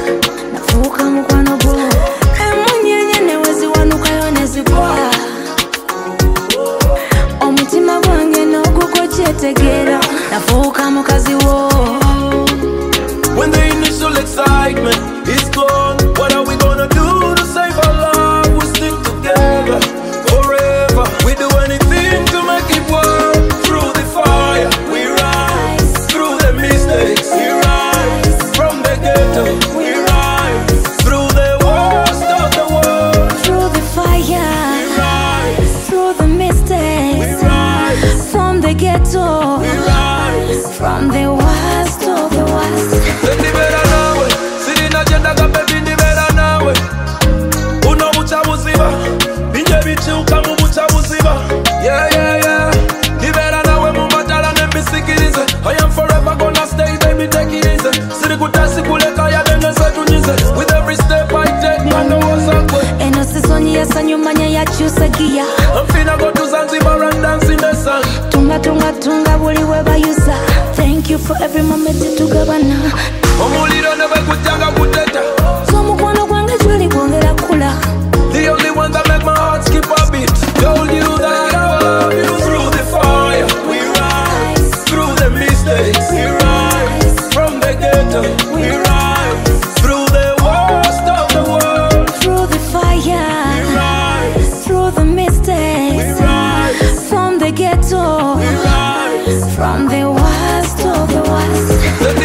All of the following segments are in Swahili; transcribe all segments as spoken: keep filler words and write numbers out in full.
nafuka mukwano gwo emunyenye newezi wanukayo nezigwa omutima gwange noguko kyetegera nafuka mukazi wo. When the initial excitement is gone, what are we gonna do to save our love? We stick together forever. We do anything to make it work. Through the fire, we rise. Through the mistakes, we rise. From the ghetto, we rise. Through the worst of the world. Through the fire, we rise. Through the mistakes, we rise. From the ghetto, we rise. From the worst of the worst. Yeah, yeah, yeah. Libera nawe mumatala nembisikilize. I am forever gonna stay, baby, take it easy. Sirikutasi kuleka ya denge setunyize. With every step I take, man, no was a good. Eno sisonyi ya sanyumanya ya chusa gia. I'm finna go to Zanzibar and dance in the sun. Tunga tunga tunga buli weba yusa. Thank you for every moment tugabana. Omuliro nebe kutanga kuteta. So mukwano gwange jwali gwongera kula. The only one that make my heart skip a beat. Told you that I love you. Through the fire, we rise. Through the mistakes, we rise. From the ghetto, we rise. Through the worst of the world. Through the fire, we rise. Through the mistakes, we rise. From the ghetto, we rise. From the worst of the worst.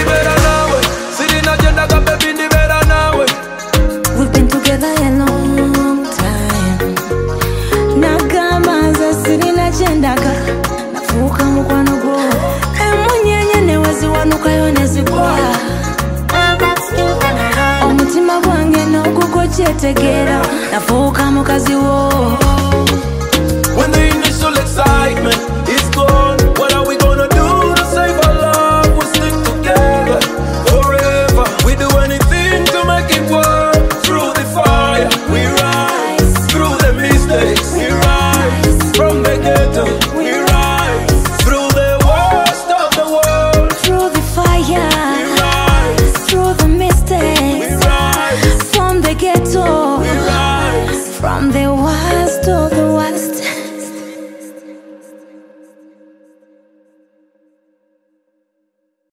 We've been together a long time. Nagamaza sirina chendaga nafuka mukwano gwo emunyenye newezi wanukayo nezigwa omutima gwange noguko kyetegera nafuka mukazi wo.